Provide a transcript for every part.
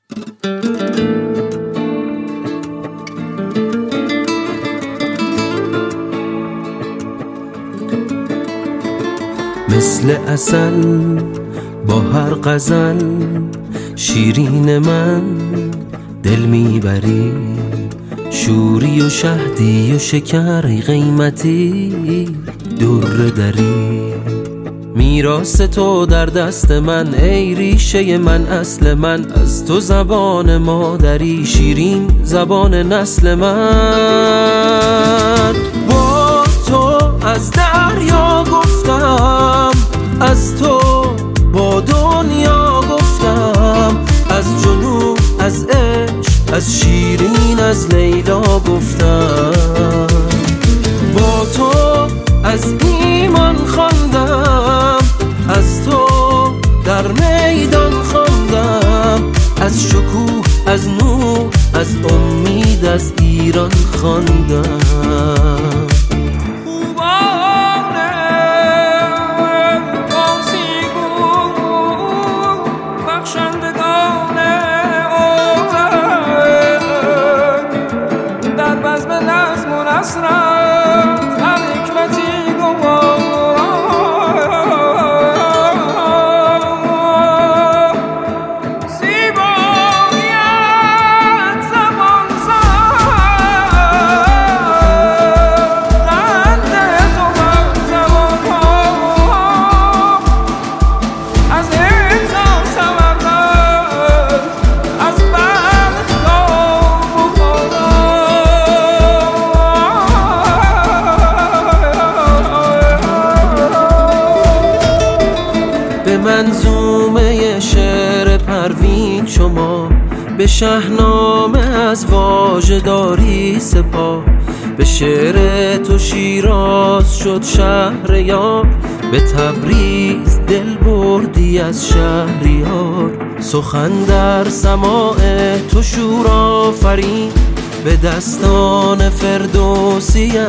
مثل عسل با هر غزل شیرین من دل میبری، شوری و شهدی و شکر قیمتی در دری. میراث تو در دست من ای ریشه من اصل من، از تو زبان مادری شیرین زبان نسل من. با تو از دریا گفتم، از تو با دنیا گفتم، از جنون از عشق از شیرین از لیلا گفتم. با تو از ایمان خواندم، از تو در میدان خواندم، از شکوه از نور از امید از ایران خواندم. به منظومه شعر پروین شما، به شاهنامه از واژه‌داری سپاه. به شعر تو شیراز شد شهریار، به تبریز دل بردی از شهریار. سخن در سماع تو شور آفرین، به دستان فردوسیت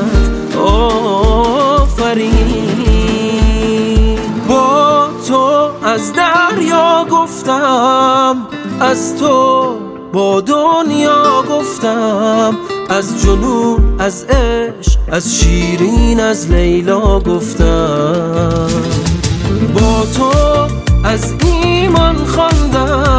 آفرین. با تو از دریا گفتم، از تو با دنیا گفتم، از جنون از عشق از شیرین از لیلا گفتم. با تو از ایمان خواندم،